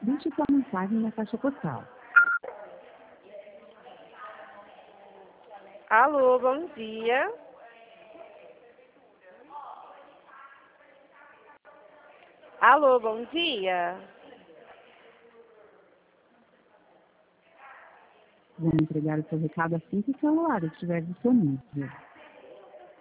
Deixe sua mensagem na caixa postal. Alô, bom dia. Alô, bom dia. Vamos entregar o seu recado assim que o celular estiver disponível.